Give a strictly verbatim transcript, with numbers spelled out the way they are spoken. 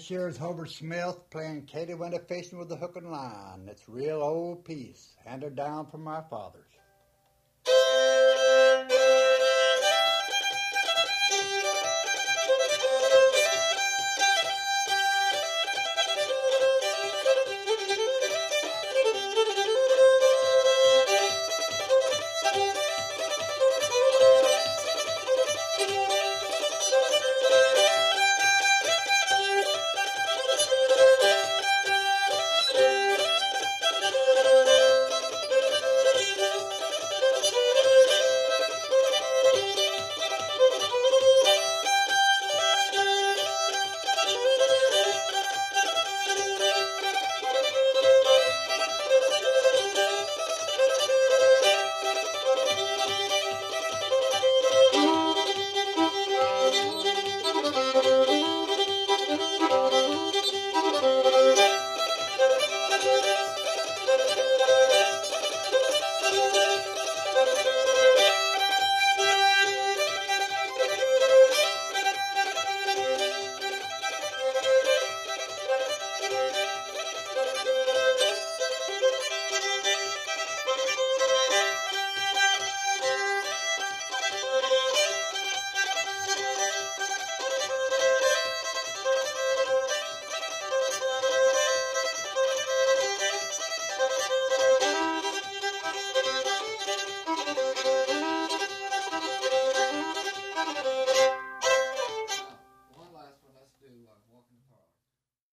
This year is Hobart Smith playing Katie went a fishing with the hook and line. It's real old piece, handed down from my fathers.